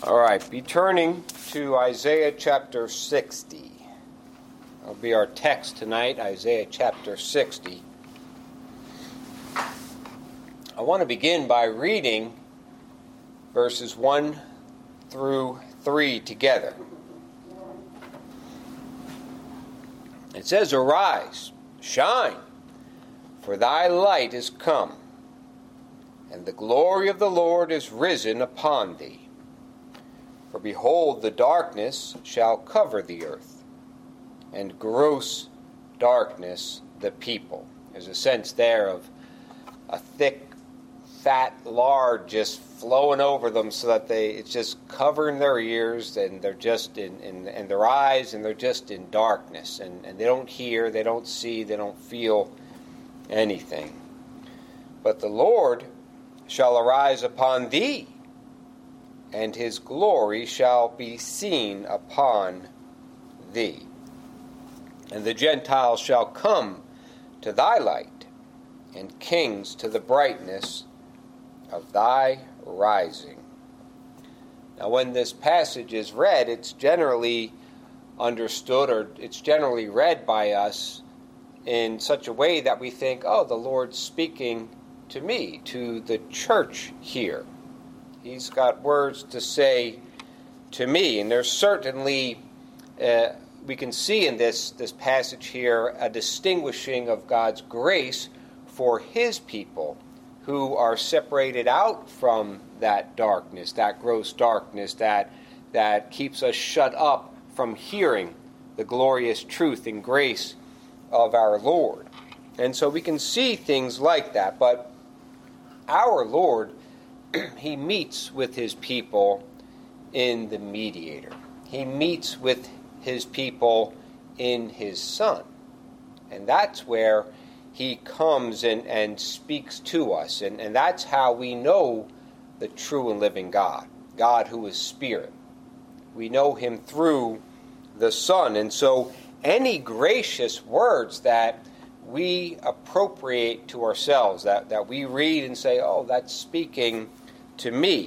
All right, be turning to Isaiah chapter 60. That'll be our text tonight, Isaiah chapter 60. I want to begin by reading verses 1 through 3 together. It says, "Arise, shine, for thy light is come, and the glory of the Lord is risen upon thee. For behold, the darkness shall cover the earth, and gross darkness the people." There's a sense there of a thick, fat lard just flowing over them so that it's just covering their ears, and they're just in their eyes, and they're just in darkness. And they don't hear, they don't see, they don't feel anything. "But the Lord shall arise upon thee, and his glory shall be seen upon thee. And the Gentiles shall come to thy light, and kings to the brightness of thy rising." Now, when this passage is read, it's generally understood, or it's generally read by us in such a way that we think, oh, the Lord's speaking to me, to the church here. He's got words to say to me. And there's certainly, we can see in this passage here, a distinguishing of God's grace for his people who are separated out from that darkness, that gross darkness that keeps us shut up from hearing the glorious truth and grace of our Lord. And so we can see things like that. But our Lord, he meets with his people in the mediator. He meets with his people in his Son. And that's where he comes and speaks to us. And that's how we know the true and living God, God who is Spirit. We know him through the Son. And so any gracious words that we appropriate to ourselves, that we read and say, oh, that's speaking to me,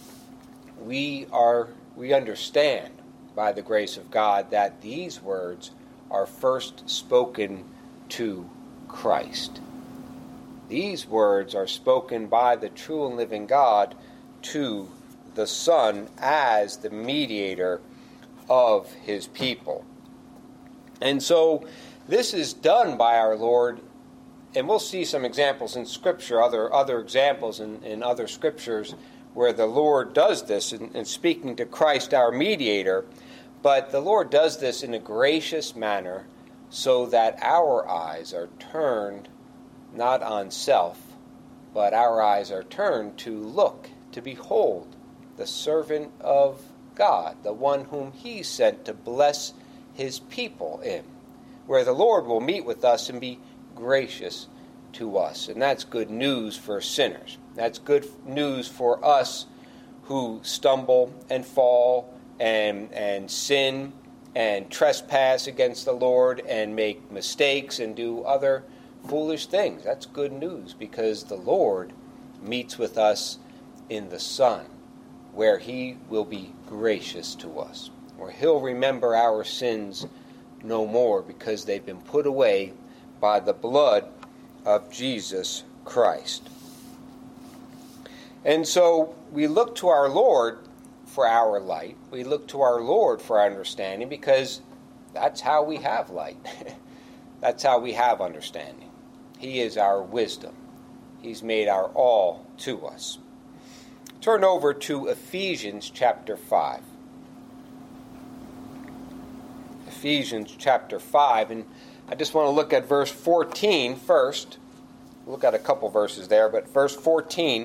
we understand by the grace of God that these words are first spoken to Christ. These words are spoken by the true and living God to the Son as the mediator of his people. And so this is done by our Lord, and we'll see some examples in Scripture, other examples in other Scriptures where the Lord does this in speaking to Christ, our mediator. But the Lord does this in a gracious manner so that our eyes are turned not on self, but our eyes are turned to look, to behold the servant of God, the one whom he sent to bless his people in, where the Lord will meet with us and be gracious to us. And that's good news for sinners. That's good news for us who stumble and fall and sin and trespass against the Lord and make mistakes and do other foolish things. That's good news because the Lord meets with us in the Son, where he will be gracious to us, where he'll remember our sins no more because they've been put away by the blood of Jesus Christ. And so we look to our Lord for our light. We look to our Lord for our understanding because that's how we have light. That's how we have understanding. He is our wisdom. He's made our all to us. Turn over to Ephesians chapter 5. Ephesians chapter 5, and I just want to look at verse 14 first. We'll look at a couple verses there, but verse 14,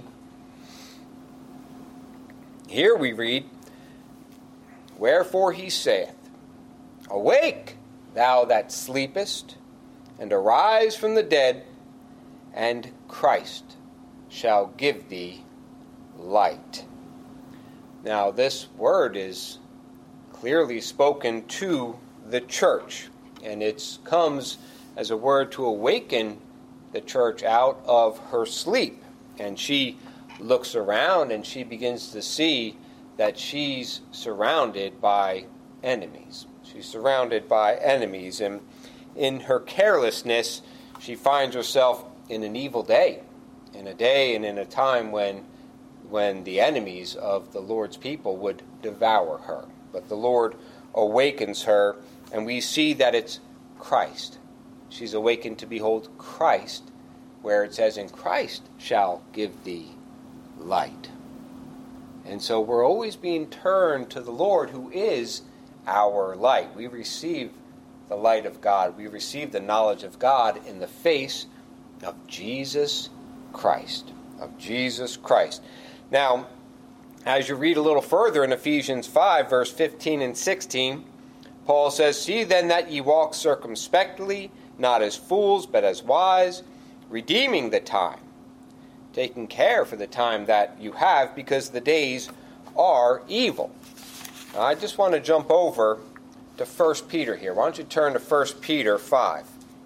here we read, "Wherefore he saith, Awake, thou that sleepest, and arise from the dead, and Christ shall give thee light." Now, this word is clearly spoken to the church, and it comes as a word to awaken the church out of her sleep. And she looks around and she begins to see that she's surrounded by enemies. She's surrounded by enemies, and in her carelessness, she finds herself in an evil day, in a day and in a time when the enemies of the Lord's people would devour her. But the Lord awakens her, and we see that it's Christ. She's awakened to behold Christ, where it says, "In Christ shall give thee light." And so we're always being turned to the Lord, who is our light. We receive the light of God. We receive the knowledge of God in the face of Jesus Christ. Of Jesus Christ. Now, as you read a little further in Ephesians 5, verse 15 and 16, Paul says, "See then that ye walk circumspectly, not as fools, but as wise, redeeming the time, taking care for the time that you have, because the days are evil." Now, I just want to jump over to 1 Peter here. Why don't you turn to 1 Peter 5.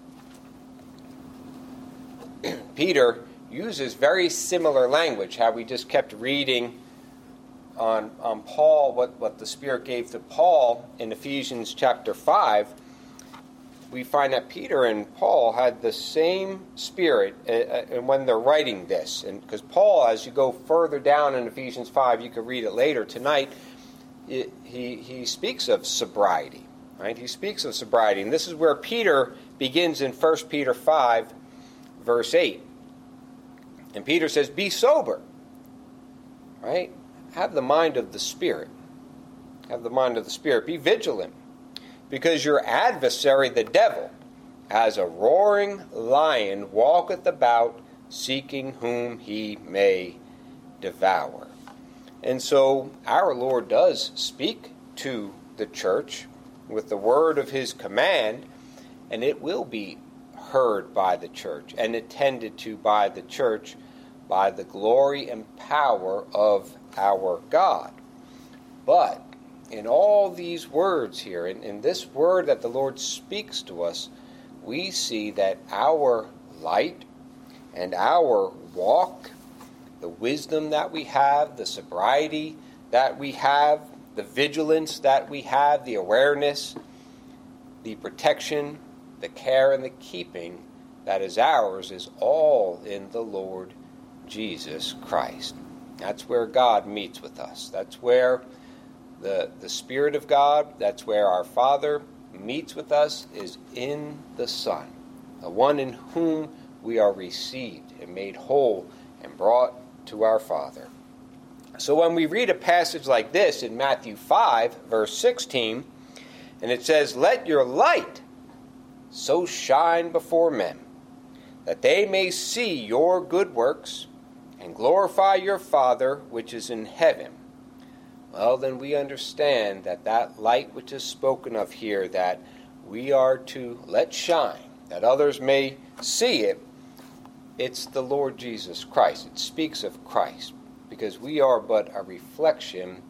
Peter uses very similar language, how we just kept reading on Paul, what the Spirit gave to Paul in Ephesians chapter 5. We find that Peter and Paul had the same spirit when they're writing this. And because Paul, as you go further down in Ephesians 5, you can read it later tonight, he speaks of sobriety. Right? He speaks of sobriety. And this is where Peter begins in 1 Peter 5, verse 8. And Peter says, "Be sober." Right? Have the mind of the Spirit. Have the mind of the Spirit. Be vigilant. Because your adversary, the devil, as a roaring lion, walketh about, seeking whom he may devour. And so our Lord does speak to the church with the word of his command, and it will be heard by the church and attended to by the church by the glory and power of our God. But in all these words here, in this word that the Lord speaks to us, we see that our light and our walk, the wisdom that we have, the sobriety that we have, the vigilance that we have, the awareness, the protection, the care, and the keeping that is ours is all in the Lord Jesus Christ. That's where God meets with us. That's where the Spirit of God, that's where our Father meets with us, is in the Son, the one in whom we are received and made whole and brought to our Father. So when we read a passage like this in Matthew 5, verse 16, and it says, "Let your light so shine before men, that they may see your good works and glorify your Father which is in heaven." Well, then we understand that that light which is spoken of here, that we are to let shine, that others may see it, it's the Lord Jesus Christ. It speaks of Christ, because we are but a reflection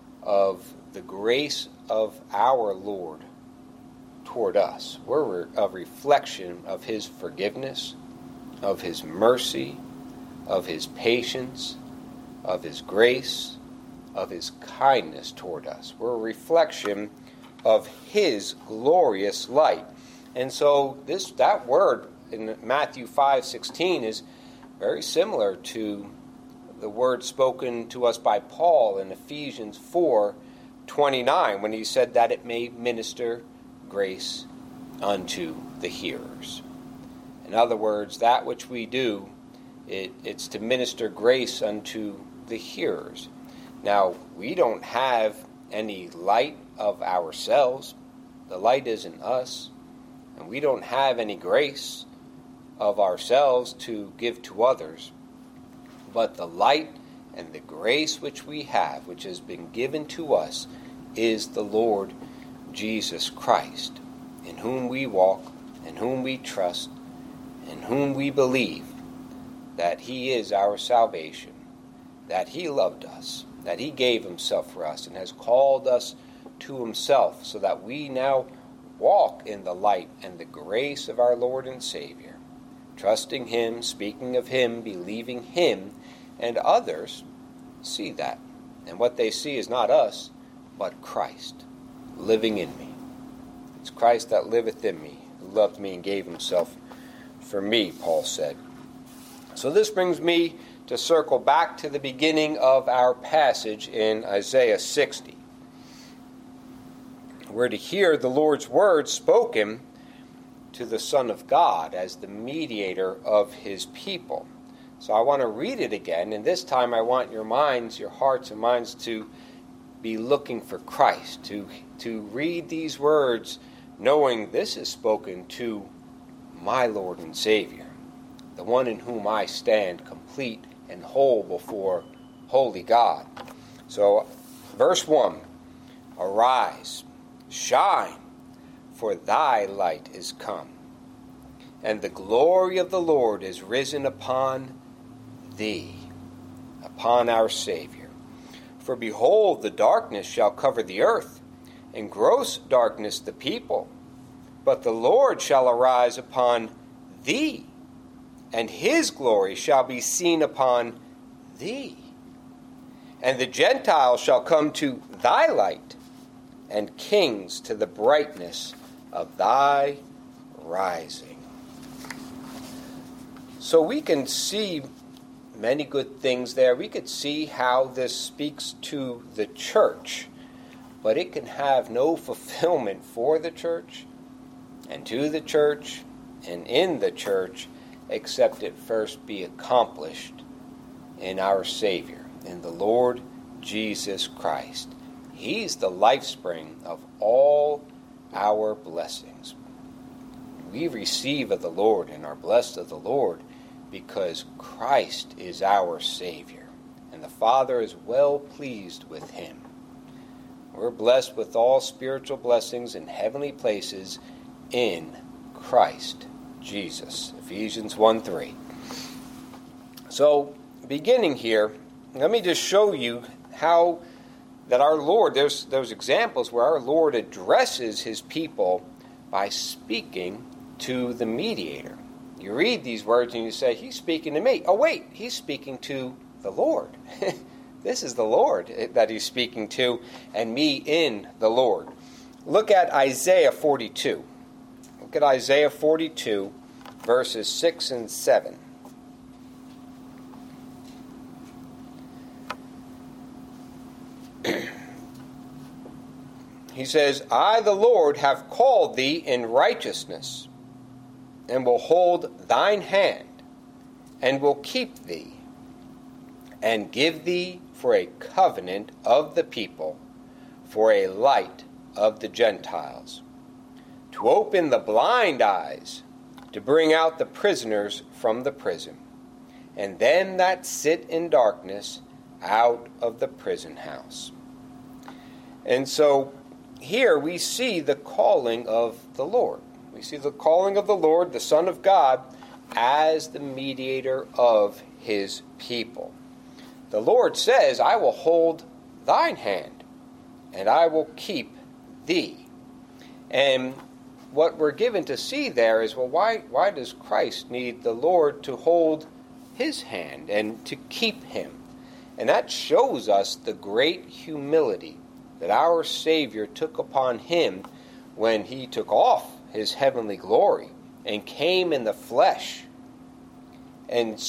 of the grace of our Lord toward us. We're a reflection of his forgiveness, of his mercy, of his patience, of his grace, of his kindness toward us. We're a reflection of his glorious light. And so that word in Matthew 5:16 is very similar to the word spoken to us by Paul in Ephesians 4:29, when he said that it may minister grace unto the hearers. In other words, that which we do, it's to minister grace unto the hearers. Now, we don't have any light of ourselves. The light isn't us. And we don't have any grace of ourselves to give to others. But the light and the grace which we have, which has been given to us, is the Lord Jesus Christ, in whom we walk, in whom we trust, in whom we believe that he is our salvation, that he loved us, that he gave himself for us and has called us to himself, so that we now walk in the light and the grace of our Lord and Savior, trusting him, speaking of him, believing him, and others see that And what they see is not us, but Christ living in me. It's Christ that liveth in me, who loved me and gave himself for me, Paul said. So this brings me to circle back to the beginning of our passage in Isaiah 60. We're to hear the Lord's words spoken to the Son of God as the mediator of his people. So I want to read it again, and this time I want your minds, your hearts and minds to be looking for Christ, to read these words knowing this is spoken to my Lord and Savior, the one in whom I stand complete and whole before holy God. So, verse 1, Arise, shine, for thy light is come, and the glory of the Lord is risen upon thee, upon our Savior. For behold, the darkness shall cover the earth, and gross darkness the people. But the Lord shall arise upon thee, and his glory shall be seen upon thee. And the Gentiles shall come to thy light, and kings to the brightness of thy rising. So we can see many good things there. We could see how this speaks to the church, but it can have no fulfillment for the church and to the church and in the church except it first be accomplished in our Savior, in the Lord Jesus Christ. He's the life spring of all our blessings. We receive of the Lord and are blessed of the Lord because Christ is our Savior, and the Father is well pleased with him. We're blessed with all spiritual blessings in heavenly places in Christ Jesus. Ephesians 1:3. So, beginning here, let me just show you how that our Lord, there's examples where our Lord addresses his people by speaking to the mediator. You read these words and you say, he's speaking to me. Oh wait, he's speaking to the Lord. This is the Lord that he's speaking to, and me in the Lord. Look at Isaiah 42. Look at Isaiah 42, verses 6 and 7. He says, I, the Lord, have called thee in righteousness, and will hold thine hand, and will keep thee, and give thee for a covenant of the people, for a light of the Gentiles, to open the blind eyes, to bring out the prisoners from the prison, and them that sit in darkness out of the prison house. And so here we see the calling of the Lord. We see the calling of the Lord, the Son of God, as the mediator of his people. The Lord says, I will hold thine hand, and I will keep thee. And what we're given to see there is, well, why does Christ need the Lord to hold his hand and to keep him? And that shows us the great humility that our Savior took upon him when he took off his heavenly glory and came in the flesh. And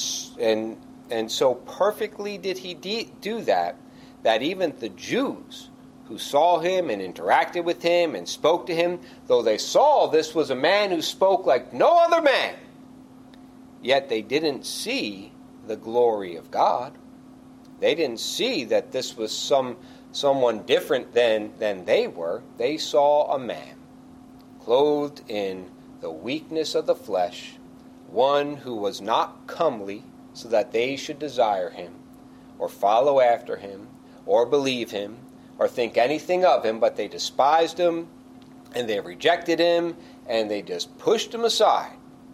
so perfectly did he do that even the Jews who saw him and interacted with him and spoke to him, though they saw this was a man who spoke like no other man, yet they didn't see the glory of God. They didn't see that this was someone different than they were. They saw a man clothed in the weakness of the flesh, one who was not comely so that they should desire him or follow after him or believe him or think anything of him, but they despised him and they rejected him and they just pushed him aside.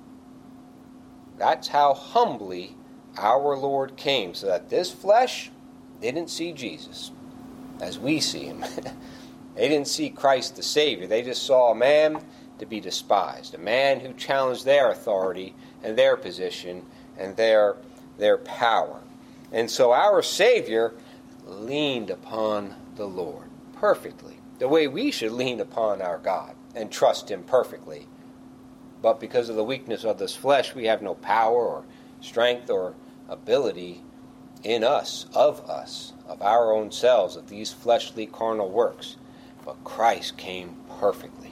That's how humbly our Lord came, so that this flesh didn't see Jesus as we see him. They didn't see Christ the Savior. They just saw a man to be despised, a man who challenged their authority and their position and their power. And so our Savior leaned upon the Lord perfectly, the way we should lean upon our God and trust Him perfectly. But because of the weakness of this flesh, we have no power or strength or ability in us, of our own selves, of these fleshly carnal works. But Christ came perfectly.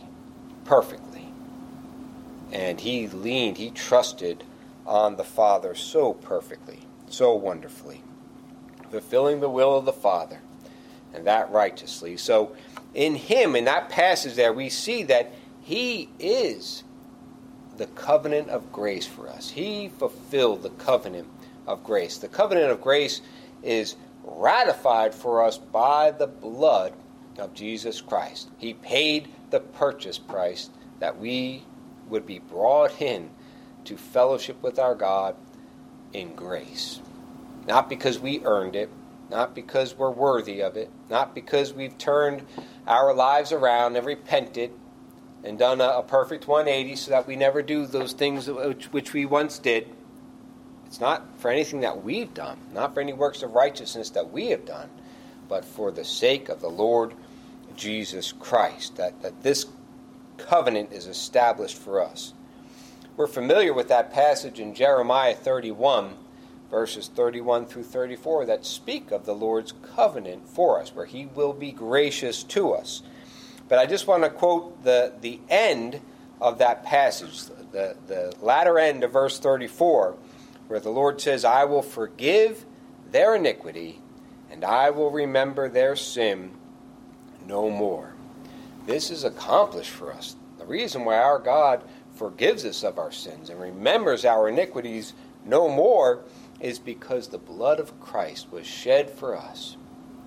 And He trusted on the Father so perfectly, so wonderfully, fulfilling the will of the Father, and that righteously. So in Him, in that passage there, we see that He is the covenant of grace for us. He fulfilled the covenant of grace. The covenant of grace is ratified for us by the blood of Jesus Christ. He paid the purchase price that we would be brought in to fellowship with our God in grace. Not because we earned it, not because we're worthy of it, not because we've turned our lives around and repented and done a perfect 180 so that we never do those things which we once did. It's not for anything that we've done, not for any works of righteousness that we have done, but for the sake of the Lord Jesus Christ, that this covenant is established for us. We're familiar with that passage in Jeremiah 31, verses 31 through 34, that speak of the Lord's covenant for us, where He will be gracious to us. But I just want to quote the end of that passage, the latter end of verse 34, where the Lord says, I will forgive their iniquity, and I will remember their sin no more. This is accomplished for us. The reason why our God forgives us of our sins and remembers our iniquities no more is because the blood of Christ was shed for us.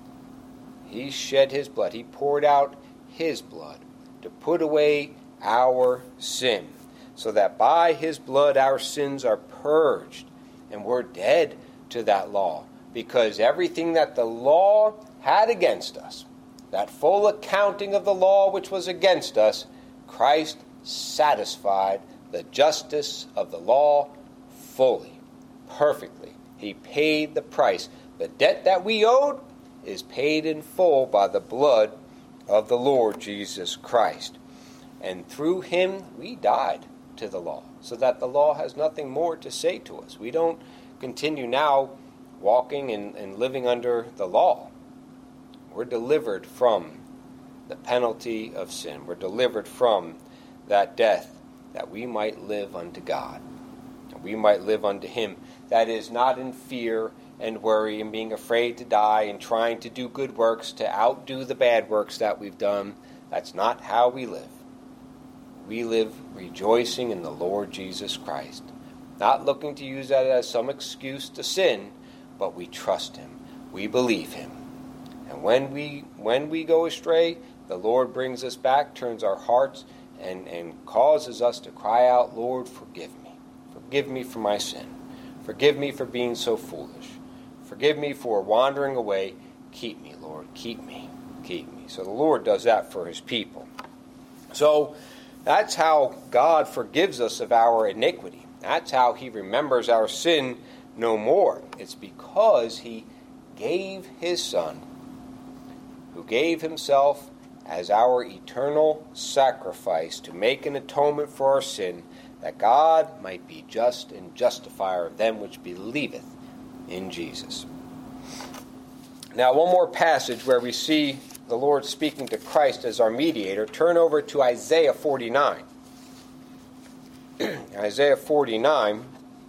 He shed His blood. He poured out His blood to put away our sin, so that by His blood our sins are purged and we're dead to that law, because everything that the law had against us, that full accounting of the law which was against us, Christ satisfied the justice of the law fully, perfectly. He paid the price. The debt that we owed is paid in full by the blood of the Lord Jesus Christ. And through Him we died to the law, so that the law has nothing more to say to us. We don't continue now walking and living under the law. We're delivered from the penalty of sin. We're delivered from that death, that we might live unto God, and we might live unto Him. That is, not in fear and worry and being afraid to die and trying to do good works to outdo the bad works that we've done. That's not how we live. We live rejoicing in the Lord Jesus Christ, not looking to use that as some excuse to sin, but we trust Him. We believe Him. And when we go astray, the Lord brings us back, turns our hearts, and causes us to cry out, Lord, forgive me. Forgive me for my sin. Forgive me for being so foolish. Forgive me for wandering away. Keep me, Lord. Keep me. Keep me. So the Lord does that for His people. So that's how God forgives us of our iniquity. That's how He remembers our sin no more. It's because He gave His Son, who gave Himself as our eternal sacrifice to make an atonement for our sin, that God might be just and justifier of them which believeth in Jesus. Now, one more passage where we see the Lord speaking to Christ as our mediator. Turn over to Isaiah 49. Isaiah 49.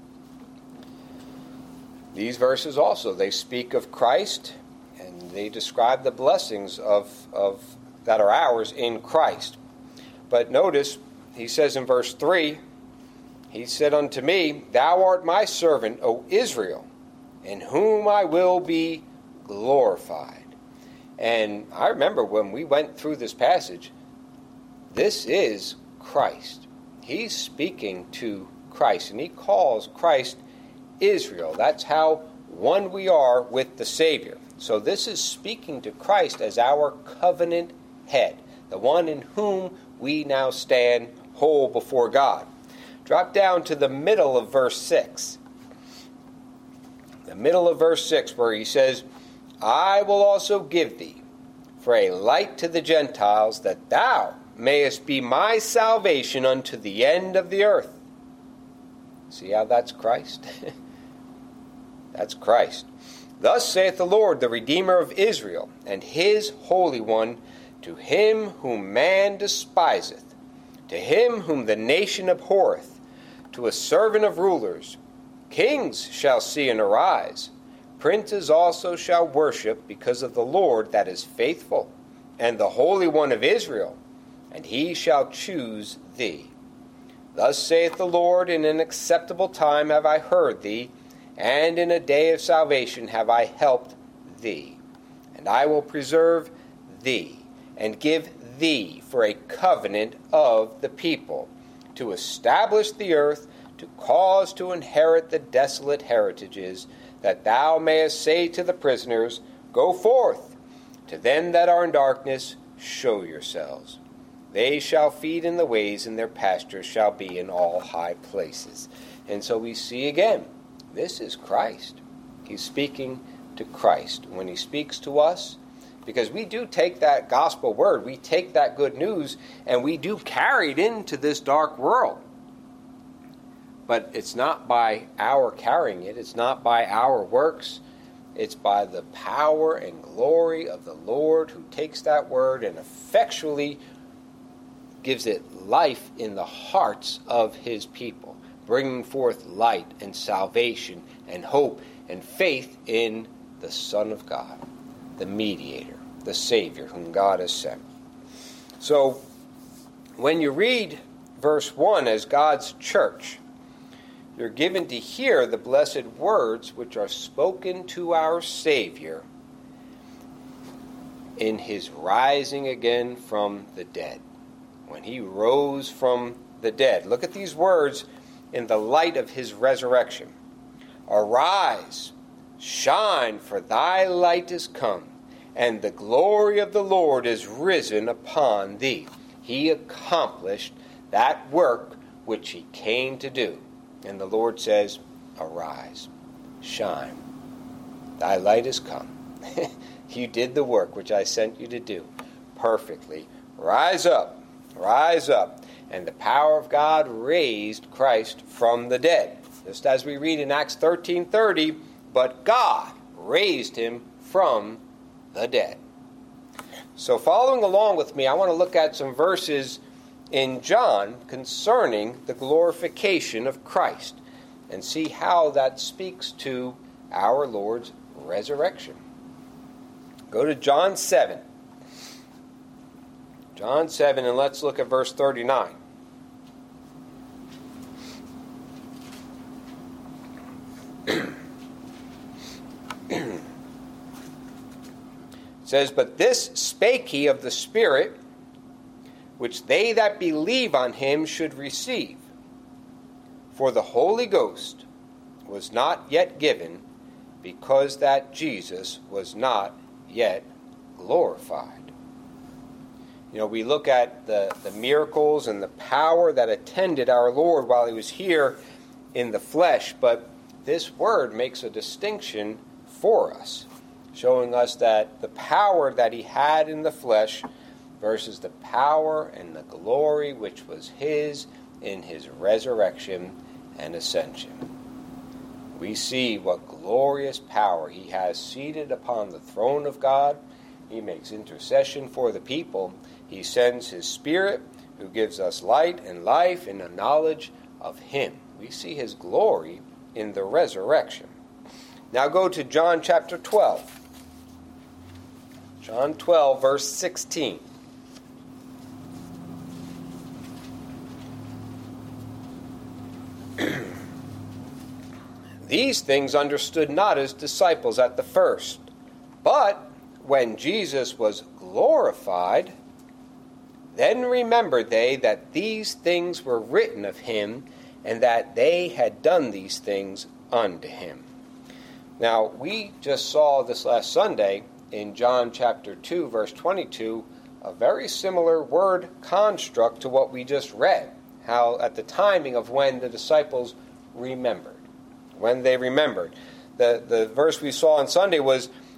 These verses also, they speak of Christ, and they describe the blessings of that are ours in Christ. But notice, he says in verse 3, He said unto me, Thou art my servant, O Israel, in whom I will be glorified. And I remember when we went through this passage, this is Christ. He's speaking to Christ, and He calls Christ Israel. That's how one we are with the Savior. So this is speaking to Christ as our covenant head, the one in whom we now stand whole before God. Drop down to the middle of verse 6. The middle of verse 6, where he says, I will also give thee for a light to the Gentiles, that thou mayest be my salvation unto the end of the earth. See how that's Christ? That's Christ. Thus saith the Lord, the Redeemer of Israel, and his Holy One, to him whom man despiseth, to him whom the nation abhorreth, to a servant of rulers, kings shall see and arise. Princes also shall worship, because of the Lord that is faithful, and the Holy One of Israel, and he shall choose thee. Thus saith the Lord, in an acceptable time have I heard thee, and in a day of salvation have I helped thee. And I will preserve thee, and give thee for a covenant of the people, to establish the earth, to cause to inherit the desolate heritages, that thou mayest say to the prisoners, Go forth. To them that are in darkness, show yourselves. They shall feed in the ways, and their pastures shall be in all high places. And so we see again, this is Christ. He's speaking to Christ. When he speaks to us, because we do take that gospel word, we take that good news, and we do carry it into this dark world. But it's not by our carrying it. It's not by our works. It's by the power and glory of the Lord, who takes that word and effectually gives it life in the hearts of his people, bringing forth light and salvation and hope and faith in the Son of God, the mediator, the Savior whom God has sent. So when you read verse 1 as God's church, you're given to hear the blessed words which are spoken to our Savior in his rising again from the dead. When he rose from the dead. Look at these words in the light of his resurrection. Arise, shine, for thy light is come, and the glory of the Lord is risen upon thee. He accomplished that work which he came to do. And the Lord says, Arise, shine, thy light is come. You did the work which I sent you to do perfectly. Rise up, rise up. And the power of God raised Christ from the dead. Just as we read in Acts 13:30, but God raised him from the dead. So following along with me, I want to look at some verses in John concerning the glorification of Christ and see how that speaks to our Lord's resurrection. Go to John 7. John 7, and let's look at verse 39. It says, But this spake he of the Spirit, which they that believe on him should receive. For the Holy Ghost was not yet given, because that Jesus was not yet glorified. You know, we look at the miracles and the power that attended our Lord while he was here in the flesh, but this word makes a distinction for us, showing us that the power that he had in the flesh versus the power and the glory which was his in his resurrection and ascension. We see what glorious power he has seated upon the throne of God. He makes intercession for the people. He sends his Spirit, who gives us light and life in the knowledge of him. We see his glory in the resurrection. Now go to John chapter 12. John 12, verse 16. These things understood not his disciples at the first. But when Jesus was glorified, then remembered they that these things were written of him, and that they had done these things unto him. Now, we just saw this last Sunday in John chapter 2, verse 22, a very similar word construct to what we just read. How at the timing of when the disciples remembered. When they remembered. The verse we saw on Sunday was,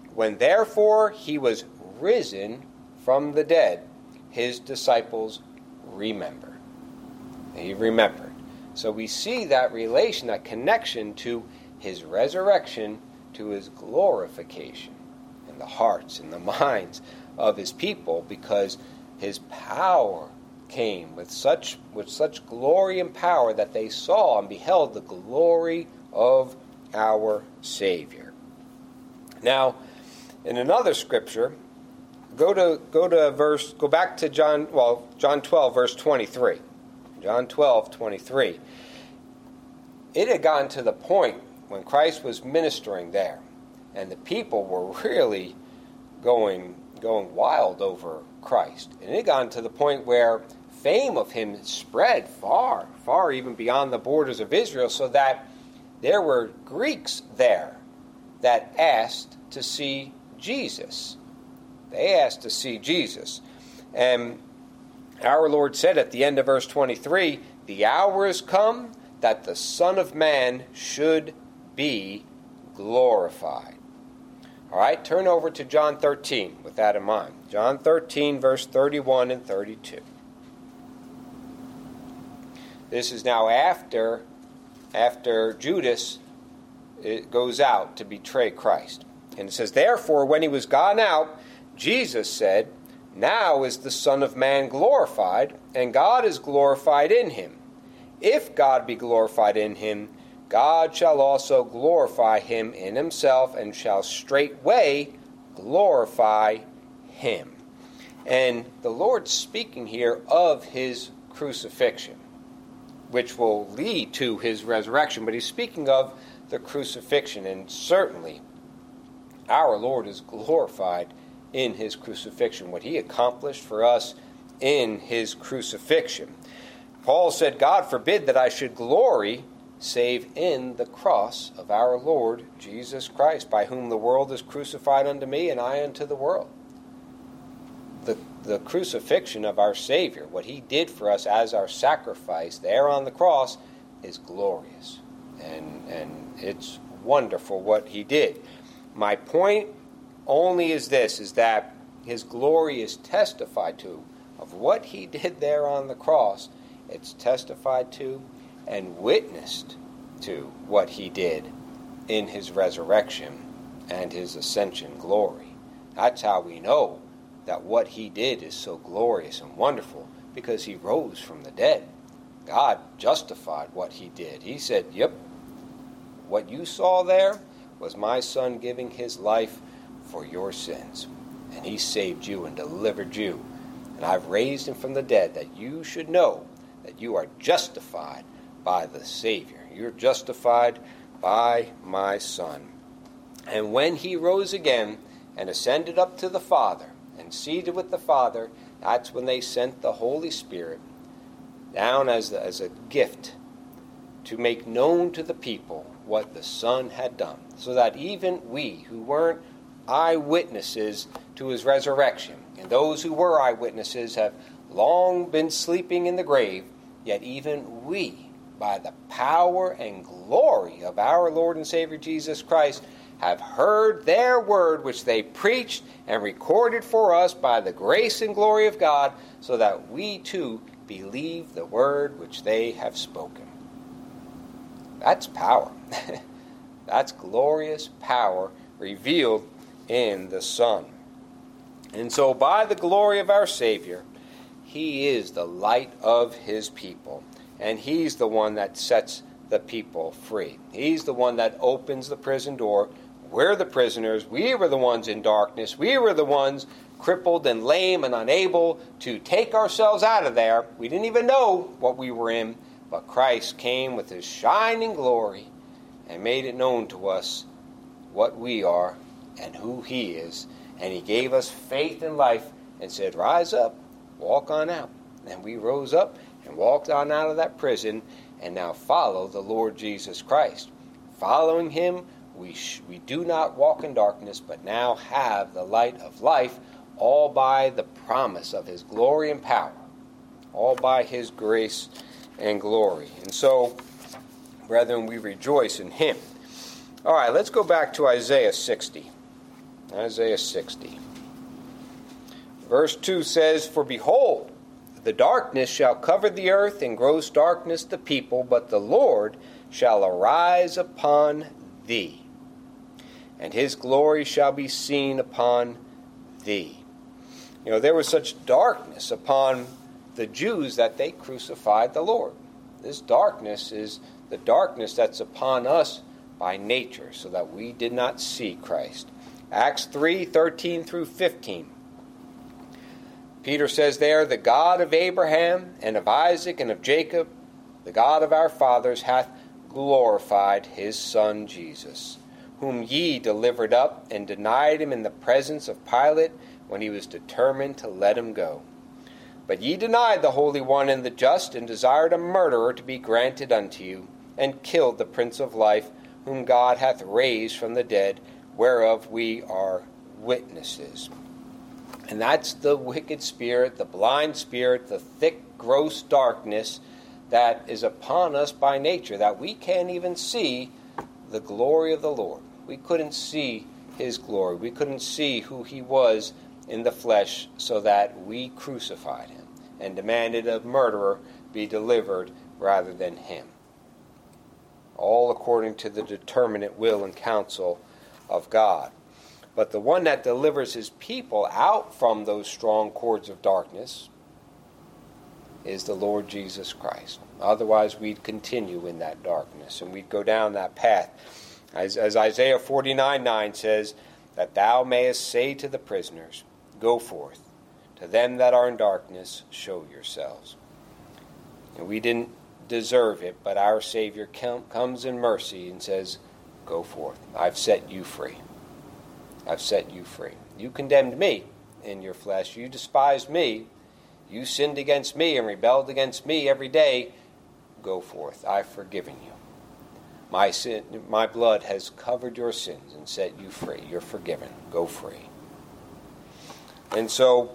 When therefore he was risen from the dead, his disciples remembered. He remembered. So we see that relation, that connection to his resurrection, to his glorification in the hearts and the minds of his people, because his power came with such glory and power that they saw and beheld the glory of our Savior. Now, in another scripture, go back to John 12, verse 23. John 12, 23. It had gotten to the point when Christ was ministering there, and the people were really going wild over Christ. And it had gotten to the point where fame of him spread far, far even beyond the borders of Israel, so that there were Greeks there that asked to see Jesus. They asked to see Jesus. And our Lord said at the end of verse 23, "The hour is come that the Son of Man should be glorified." All right, turn over to John 13 with that in mind. John 13, verse 31 and 32. This is now after Judas goes out to betray Christ. And it says, "Therefore, when he was gone out, Jesus said, 'Now is the Son of Man glorified, and God is glorified in him. If God be glorified in him, God shall also glorify him in himself, and shall straightway glorify him.'" And the Lord's speaking here of his crucifixion, which will lead to his resurrection. But he's speaking of the crucifixion, and certainly our Lord is glorified in his crucifixion, what he accomplished for us in his crucifixion. Paul said, "God forbid that I should glory save in the cross of our Lord Jesus Christ, by whom the world is crucified unto me, and I unto the world." The crucifixion of our Savior, what he did for us as our sacrifice there on the cross, is glorious. And it's wonderful what he did. My point only is this, is that his glory is testified to of what he did there on the cross. It's testified to and witnessed to what he did in his resurrection and his ascension glory. That's how we know that what he did is so glorious and wonderful, because he rose from the dead. God justified what he did. He said, "Yep, what you saw there was my Son giving his life for your sins. And he saved you and delivered you. And I've raised him from the dead, that you should know that you are justified by the Savior. You're justified by my Son." And when he rose again and ascended up to the Father and seated with the Father, that's when they sent the Holy Spirit down as a gift to make known to the people what the Son had done, so that even we who weren't eyewitnesses to his resurrection, and those who were eyewitnesses have long been sleeping in the grave, yet even we, by the power and glory of our Lord and Savior Jesus Christ, have heard their word which they preached and recorded for us by the grace and glory of God, so that we too believe the word which they have spoken. That's power. That's glorious power revealed in the Son. And so by the glory of our Savior, he is the light of his people. And he's the one that sets the people free. He's the one that opens the prison door. We're the prisoners. We were the ones in darkness. We were the ones crippled and lame and unable to take ourselves out of there. We didn't even know what we were in. But Christ came with his shining glory and made it known to us what we are and who he is. And he gave us faith and life and said, "Rise up, walk on out." And we rose up and walked on out of that prison and now follow the Lord Jesus Christ. Following him, we do not walk in darkness, but now have the light of life, all by the promise of his glory and power, all by his grace and glory. And so, brethren, we rejoice in him. All right, let's go back to Isaiah 60. Isaiah 60. Verse 2 says, For behold, the darkness shall cover the earth, and gross darkness the people, but the Lord shall arise upon thee, and his glory shall be seen upon thee. You know, there was such darkness upon the Jews that they crucified the Lord. This darkness is the darkness that's upon us by nature, so that we did not see Christ. Acts 3:13 through 15. Peter says there, The God of Abraham and of Isaac and of Jacob, the God of our fathers, hath glorified his Son Jesus, whom ye delivered up and denied him in the presence of Pilate, when he was determined to let him go. But ye denied the Holy One and the just, and desired a murderer to be granted unto you, and killed the Prince of Life, whom God hath raised from the dead, whereof we are witnesses. And that's the wicked spirit, the blind spirit, the thick, gross darkness that is upon us by nature, that we can't even see the glory of the Lord. We couldn't see his glory. We couldn't see who he was in the flesh, so that we crucified him and demanded a murderer be delivered rather than him. All according to the determinate will and counsel of God. But the one that delivers his people out from those strong cords of darkness is the Lord Jesus Christ. Otherwise, we'd continue in that darkness, and we'd go down that path. As Isaiah 49:9 says, that thou mayest say to the prisoners, Go forth. To them that are in darkness, show yourselves. And we didn't deserve it, but our Savior comes in mercy and says, Go forth. I've set you free. I've set you free. You condemned me in your flesh. You despised me. You sinned against me and rebelled against me every day. Go forth. I've forgiven you. My blood has covered your sins and set you free. You're forgiven. Go free. And so,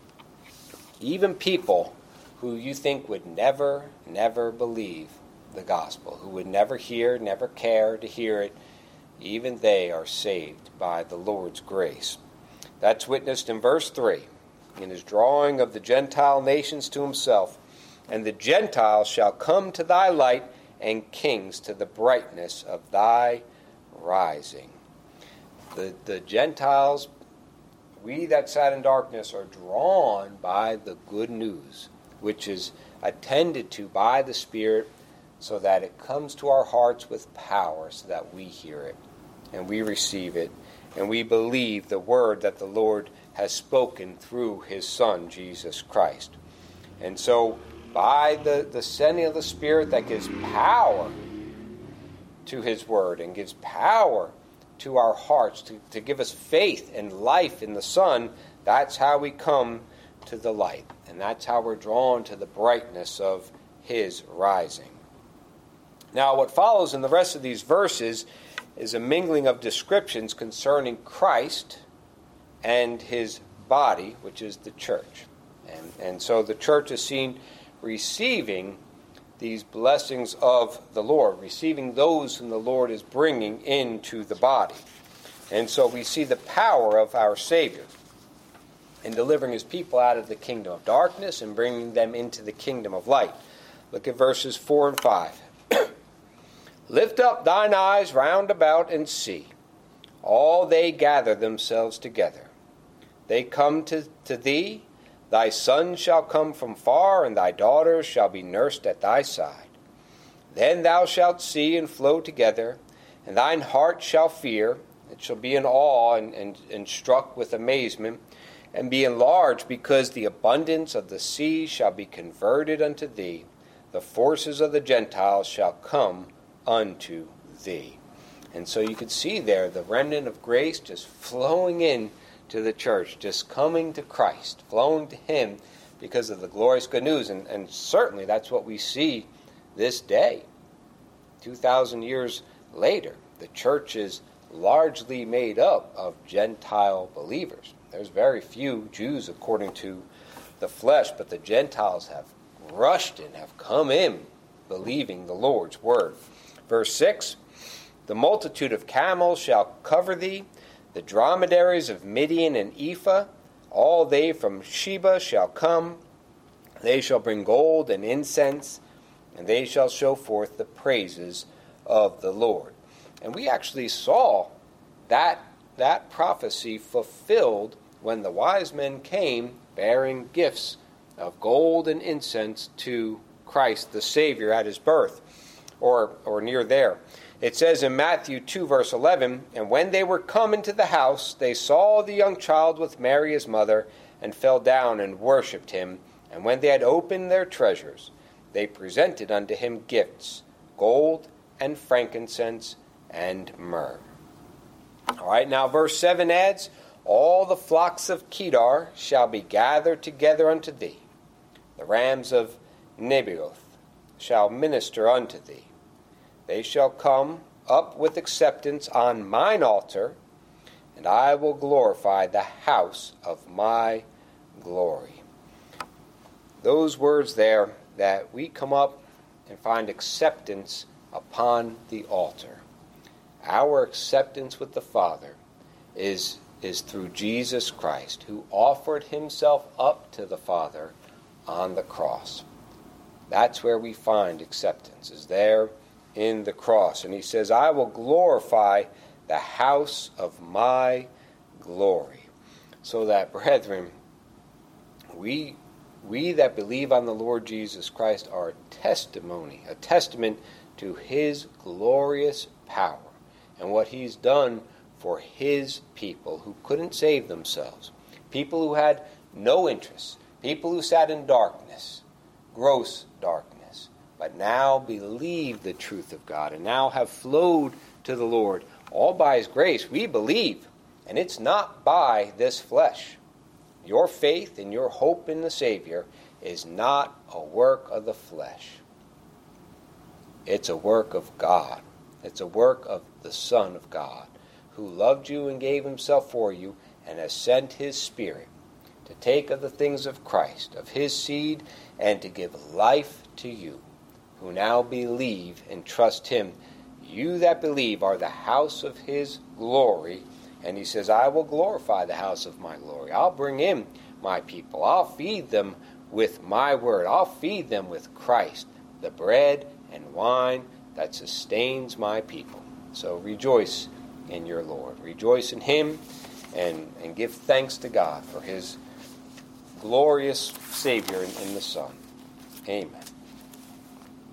even people who you think would never believe the gospel, who would never hear, never care to hear it, even they are saved by the Lord's grace. That's witnessed in verse 3, in his drawing of the Gentile nations to himself. And the Gentiles shall come to thy light, and kings to the brightness of thy rising. The Gentiles, we that sat in darkness, are drawn by the good news, which is attended to by the Spirit, so that it comes to our hearts with power, so that we hear it, and we receive it, and we believe the word that the Lord has spoken through his Son, Jesus Christ. And so, by the sending of the Spirit that gives power to his word, and gives power to our hearts, to give us faith and life in the Son, that's how we come to the light. And that's how we're drawn to the brightness of his rising. Now, what follows in the rest of these verses is a mingling of descriptions concerning Christ and his body, which is the church. And so the church is seen receiving these blessings of the Lord, receiving those whom the Lord is bringing into the body. And so we see the power of our Savior in delivering his people out of the kingdom of darkness and bringing them into the kingdom of light. Look at verses 4 and 5. Lift up thine eyes round about and see. All they gather themselves together. They come to thee. Thy sons shall come from far, and thy daughters shall be nursed at thy side. Then thou shalt see and flow together, and thine heart shall fear. It shall be in awe and struck with amazement, and be enlarged, because the abundance of the sea shall be converted unto thee. The forces of the Gentiles shall come unto thee. And so you could see there the remnant of grace just flowing in to the church, just coming to Christ, flowing to him because of the glorious good news. And certainly that's what we see this day. 2,000 years later, the church is largely made up of Gentile believers. There's very few Jews according to the flesh, but the Gentiles have rushed in, have come in, believing the Lord's word. Verse 6, the multitude of camels shall cover thee, The dromedaries of Midian and Ephah, all they from Sheba shall come. They shall bring gold and incense, and they shall show forth the praises of the Lord. And we actually saw that prophecy fulfilled when the wise men came bearing gifts of gold and incense to Christ the Savior at his birth, or near there. It says in Matthew 2, verse 11, "And when they were come into the house, they saw the young child with Mary his mother, and fell down and worshipped him. And when they had opened their treasures, they presented unto him gifts, gold and frankincense and myrrh." All right, now verse 7 adds, "All the flocks of Kedar shall be gathered together unto thee. The rams of Nebaioth shall minister unto thee. They shall come up with acceptance on mine altar, and I will glorify the house of my glory." Those words there, that we come up and find acceptance upon the altar. Our acceptance with the Father is through Jesus Christ, who offered himself up to the Father on the cross. That's where we find acceptance, is there in the cross. And he says, "I will glorify the house of my glory." So that, brethren, we that believe on the Lord Jesus Christ are a testament to his glorious power and what he's done for his people who couldn't save themselves, people who had no interest, people who sat in darkness, gross darkness, but now believe the truth of God and now have flowed to the Lord. All by his grace we believe, and it's not by this flesh. Your faith and your hope in the Savior is not a work of the flesh. It's a work of God. It's a work of the Son of God, who loved you and gave himself for you, and has sent his Spirit to take of the things of Christ, of his seed, and to give life to you, who now believe and trust him. You that believe are the house of his glory. And he says, "I will glorify the house of my glory." I'll bring in my people. I'll feed them with my word. I'll feed them with Christ, the bread and wine that sustains my people. So rejoice in your Lord. Rejoice in him and give thanks to God for his glorious Savior in the Son. Amen.